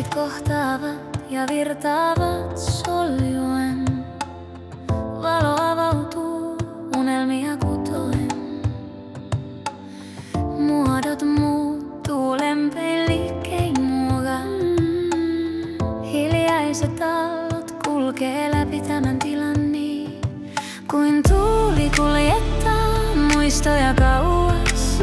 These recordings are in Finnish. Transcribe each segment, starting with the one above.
kohtaavat ja virtaavat soljuen. Valo avautuu unelmia kutoen. Muodot muuttuu lempein liikkein muogan. Hiljaiset aallot kulkee läpi tämän tilan niin, kuin tuuli kuljettaa muistoja kauas.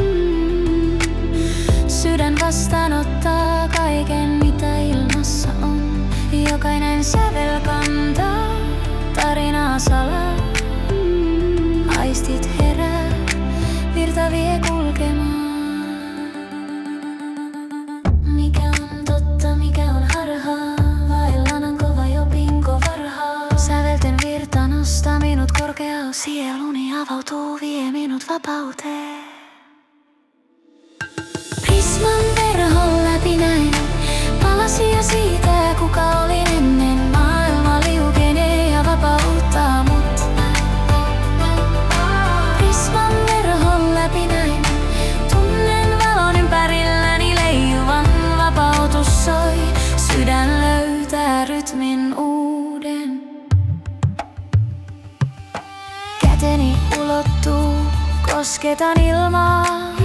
Sydän vastaanottaa kaiken, mitä ilmassa on. Jokainen sävel kantaa tarinaa salaa. Aistit herää, virta vie kulkemaan. Mikä on totta, mikä on harhaa? Vaellan kova jo pinko varhaa. Sävelten virta nostaa minut korkeaa. Sieluni avautuu, vie minut vapauteen. Prisman verhon läpi näin palasia siitä, kuka olin ennen. Maailma liukenee ja vapauttaa mut. Prisman verhon läpi näin tunnen valon ympärilläni leijuvan. Vapautus soi, sydän löytää rytmin uuden. Käteni ulottuu, kosketan ilmaa.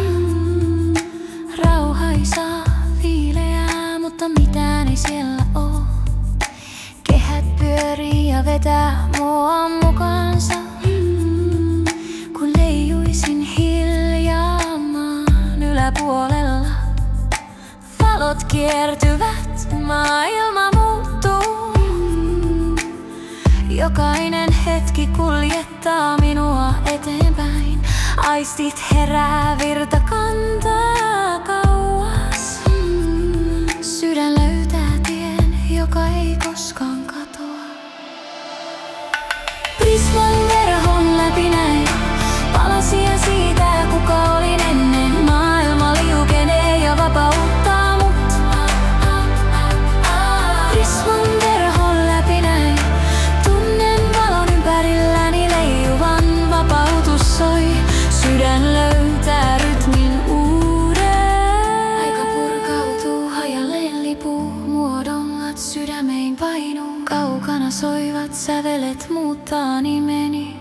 Rauhaisaa, viileää, mutta mitään ei siellä oo. Kehät pyörii ja vetää mua mukaansa. Kun leijuisin hiljaa maan yläpuolella. Valot kiertyvät, maailma muuttuu. Jokainen hetki kuljettaa minua eteenpäin. Aistit herää, virta kantaa kauas. Sydän löytää tien, joka ei koskaan katoa. Prisman verhon läpi näin palasia siitä, kuka olin ennen. Maailma liukenee ja vapauttaa mut. Prisman verhon läpi näin tunnen valon ympärilläni leijuvan. Vapautus soi, sydän löytää rytmin uuden. Aika purkautuu, hajalleen lipuu. Muodonlat sydämein painuu. Kaukana soivat sävelet muuttaa nimeni.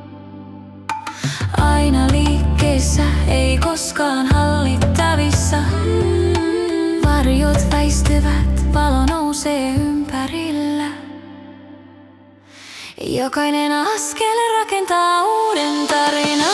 Aina liikkeessä, ei koskaan hallittavissa. Varjot väistyvät, valo nousee ympärillä. Jokainen askel rakentaa uuden tarinan.